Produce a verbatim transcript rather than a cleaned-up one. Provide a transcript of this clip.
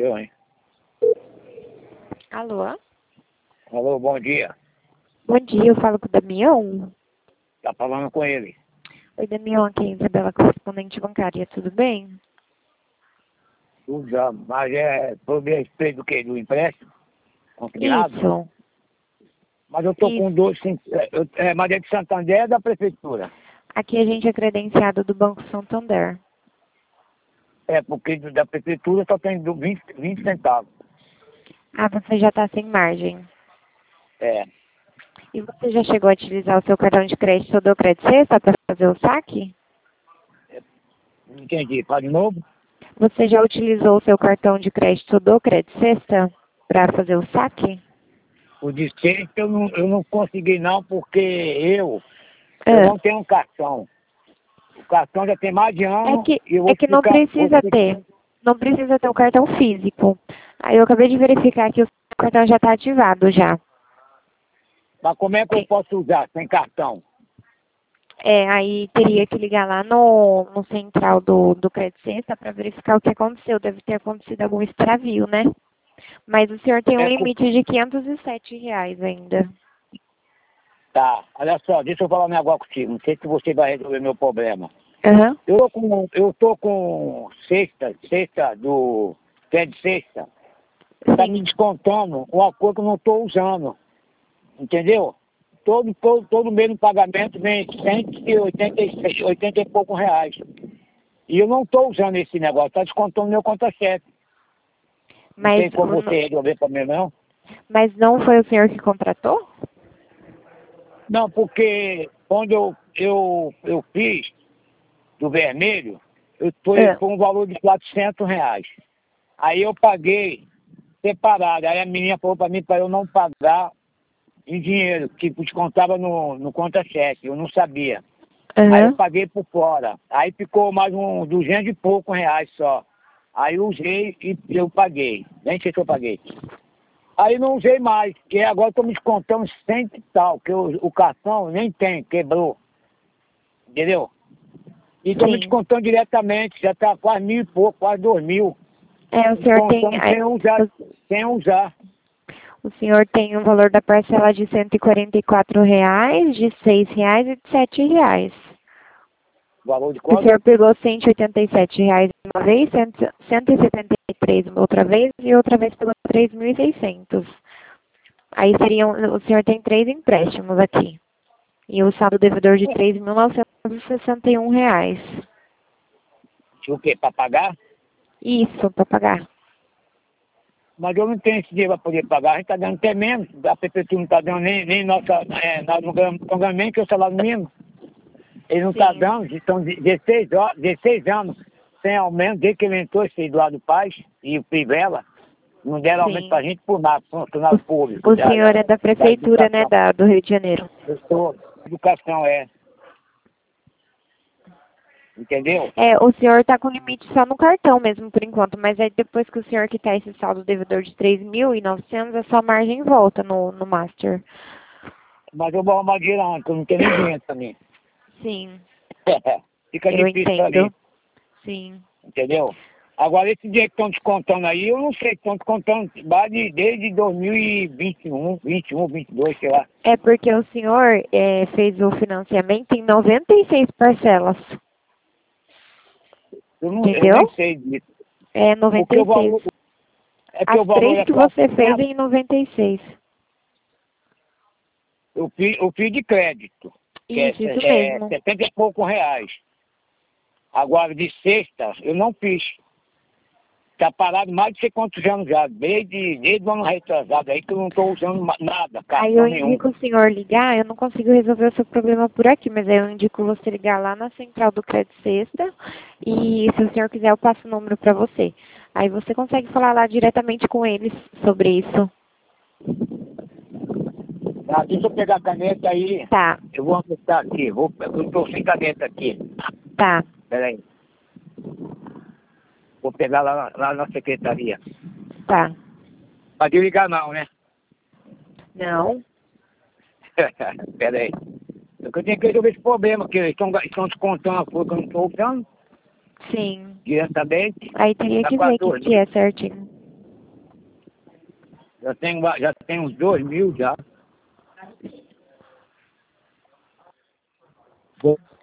eu, hein? Alô? Alô, bom dia. Bom dia, eu falo com o Damião. Tá falando com ele. Oi, Damião, aqui é a Isabela, correspondente bancária, tudo bem? Tudo já, mas é por respeito do quê? Do empréstimo? Consignado? Isso. Mas eu tô Isso. com dois, cinco, é, eu, é, mas é de Santander é da prefeitura. Aqui a gente é credenciado do Banco Santander. É, porque do- da prefeitura só tem do vinte, vinte centavos. Ah, você já está sem margem. É. E você já chegou a utilizar o seu cartão de crédito do Crédito Sexta para fazer o saque? Não entendi. Fala de novo? Você já utilizou o seu cartão de crédito do Crédito Sexta para fazer o saque? O de sexta eu não, eu não consegui não, porque eu, eu Ah, não tenho um cartão. O cartão já tem mais de é ano que, e eu é vou que não ficar... Vou precisa ficar ter. Não precisa ter o cartão físico. Aí eu acabei de verificar que o seu cartão já está ativado já. mas como é que eu Tem- posso usar sem cartão? É, aí teria que ligar lá no, no central do, do Crédito Sexta para verificar o que aconteceu. Deve ter acontecido algum extravio, né? Mas o senhor tem um É, co- limite de quinhentos e sete reais ainda. tá, olha só, deixa eu falar um negócio contigo. Não sei se você vai resolver meu problema. Aham. Eu tô com, eu tô com sexta, sexta do pé de sexta. Tá me Sim. descontando uma coisa que eu não tô usando. Entendeu? Todo, todo, todo mês no pagamento vem cento e oitenta e seis, oitenta e poucos reais. E eu não tô usando esse negócio, tá descontando meu conta-cheque. Não Mas, tem como o- você resolver pra mim, não? mas não foi o senhor que contratou? Não, porque quando eu, eu, eu fiz do vermelho, eu tô Ah. com um valor de quatrocentos reais. Aí eu paguei separado. Aí a menina falou para mim para eu não pagar em dinheiro, que descontava no, no conta-cheque. Eu não sabia. Aí eu Aham. paguei por fora. Aí ficou mais uns duzentos e poucos reais só. Aí eu usei e eu paguei. Nem sei se eu paguei. Aí não usei mais, porque agora estou me descontando cem e tal, que o, o cartão nem tem, quebrou. Entendeu? E estou me Sim. descontando diretamente, já está quase mil e pouco, quase dois mil. É, o senhor tem, Descontando sem usar, sem usar. o senhor tem o valor da parcela de cento e quarenta e quatro reais, de seis reais e de sete reais. Valor de O quanto? senhor pegou cento e oitenta e sete reais uma vez, cento cento e setenta e três uma outra vez e outra vez pegou três mil e seiscentos. Aí seriam, o senhor tem três empréstimos aqui. E o saldo devedor de três mil novecentos e sessenta e um reais. O quê? Para pagar? Isso, para pagar. Mas eu não tenho esse dinheiro para poder pagar. A gente está dando até menos. A prefeitura não está dando nem, nem nossa. É, nós não ganhamos, não ganhamos nem que o salário mínimo. Ele não está Sim, dando, estão dezesseis, horas, dezesseis anos sem aumento, desde que ele entrou, esse Eduardo Paz e o Pivela, não deram aumento para a sim. gente por nada, funcionário público, O, o da, senhor da, é da da prefeitura, né, educação. da, do Rio de Janeiro. Eu sou, educação é, entendeu? É, o senhor está com limite só no cartão mesmo, por enquanto. Mas aí depois que o senhor quitar esse saldo devedor de três mil e novecentos, a sua margem volta no, no Master. Mas eu vou arrumar dinheiro antes, eu não tenho nem dinheiro também. Sim, Fica eu difícil para mim, entendo. Sim. entendeu? Agora, esse dinheiro que estão descontando aí, eu não sei, estão descontando desde, desde dois mil e vinte e um, vinte e um, vinte e dois, sei lá. É porque o senhor é, fez o financiamento em noventa e seis parcelas. Eu, não, eu nem Entendeu? sei disso. É noventa Porque o e seis. valor, é que As o valor três é que você fez quatrocentos. em noventa e seis. Eu fiz, eu fiz de crédito, que é, Isso, isso é mesmo. setenta e poucos reais. Agora, de sexta, eu não fiz. Está parado mais de sei quantos anos já, desde, desde o ano retrasado aí, que eu não estou usando ma- nada, Aí eu cartão nenhum. indico o senhor ligar, eu não consigo resolver o seu problema por aqui, mas aí eu indico você ligar lá na central do Crédito Sexta e se o senhor quiser eu passo o número para você. Aí você consegue falar lá diretamente com eles sobre isso. Tá, deixa eu pegar a caneta aí, Tá, eu vou anotar aqui, vou, eu estou sem caneta aqui. tá, Peraí, vou pegar lá, lá na secretaria. tá. Pode ligar não, né? Não? Peraí. Eu tenho que resolver esse problema, que eles estão, estão descontando a coisa que eu não estou usando Sim. diretamente. Aí teria Tá que ver quase o que, dois que mil. é certinho. Já tenho, já tenho uns dois mil já. Vou